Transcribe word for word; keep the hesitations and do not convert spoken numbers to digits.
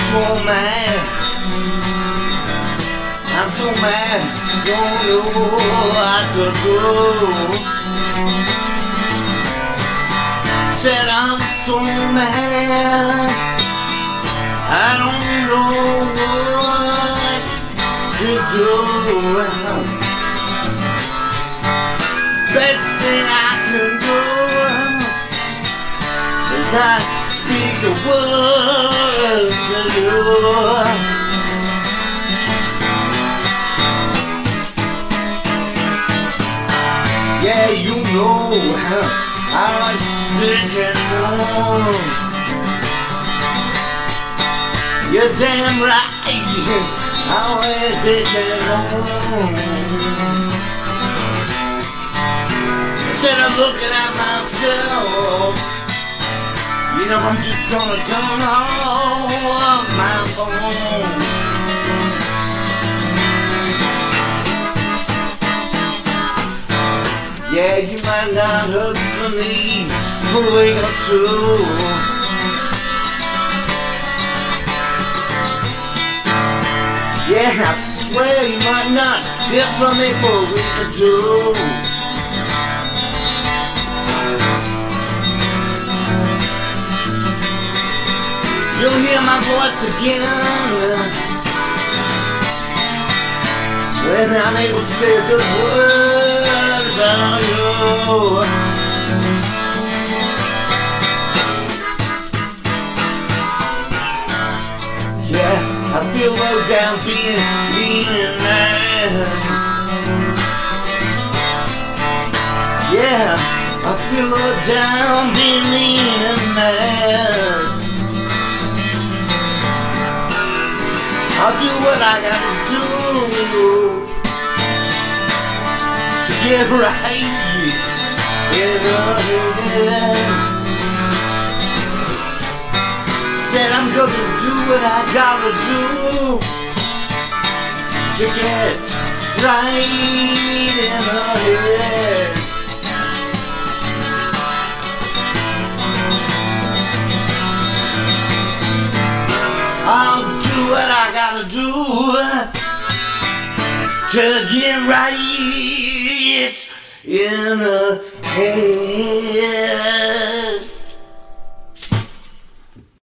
so mad. I'm so mad, don't know what to do. Said I'm so mad, I don't know what to do. Best thing I can do is not speak a word to you. Yeah, you know I was bitching on. You're damn right, I was bitching on. Instead of looking at myself, you know I'm just gonna turn off my phone. Yeah, you might not hug for me for a week or two. Yeah, I swear you might not hear from me for a week or two. You'll hear my voice again when I'm able to say a good word about you. Yeah, I feel low down being mean and mad. Yeah, I feel low down being mean and mad. I'll do what I gotta do to get right in the head. Said I'm gonna do what I gotta do to get right in the head. I'll do what I gotta do to get right in the head.